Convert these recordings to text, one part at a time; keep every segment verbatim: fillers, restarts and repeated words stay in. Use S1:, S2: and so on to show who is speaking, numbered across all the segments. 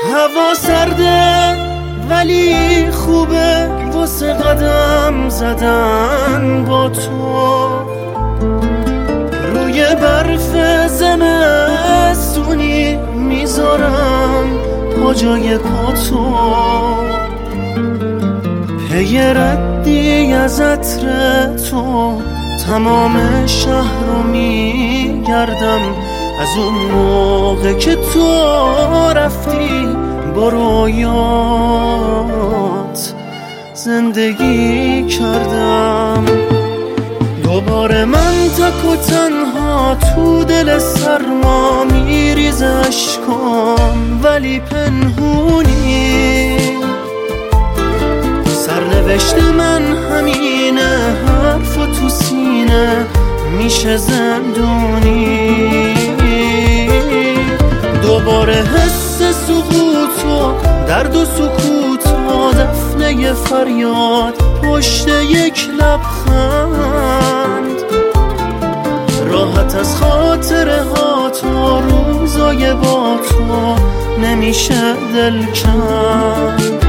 S1: هوا سرده ولی خوبه واسه قدم زدن با تو، روی برف زمستونی میذارم پا جای پا تو، پی ردی از عطر تو تمام شهر رو میگردم، از اون موقع که تو رفتی با رویات زندگی کردم. دوباره من تک و تنها تو دل سرما میریز اشکام، ولی پنهونی سرنوشت من همینه، حرف و تو سینه میشه زندونی. دوباره حس سقوط و درد و سکوت و دفنه فریاد پشت یک لبخند، راحت از خاطره ها تا روزای با تو نمیشه دل کند.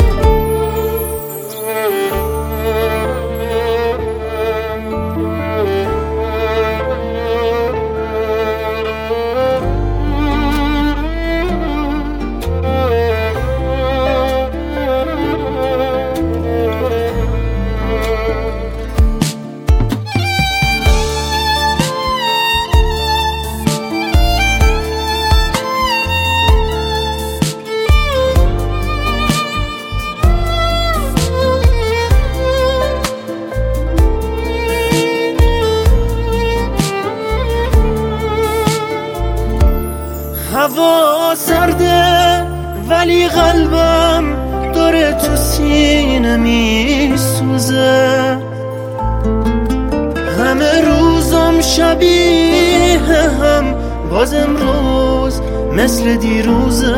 S1: هوا سرده ولی قلبم داره تو سینه میسوزه، همه روزم شبیه هم باز امروز مثل دیروزه،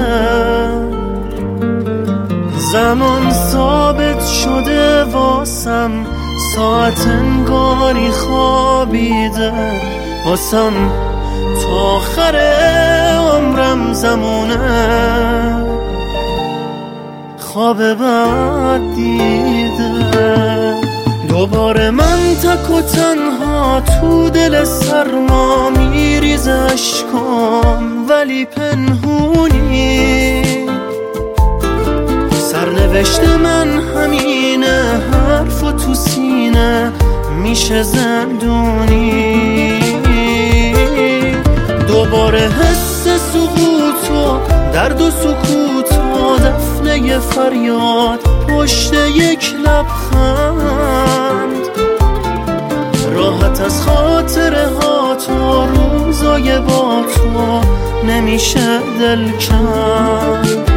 S1: زمان ثابت شده واسم، ساعت انگاری خوابیده واسم، تا آخر عمرم زمونه خواب بد دیده. دوباره من تک و تنها تو دل سرما میریز اشکام، ولی پنهونی سرنوشت من همینه، حرف و تو سینه میشه زندونی. دوباره حس سقوط و درد و سکوت و دفنه فریاد پشت یک لبخند، راحت از خاطره ها تا روزای با تو نمیشه دل کند.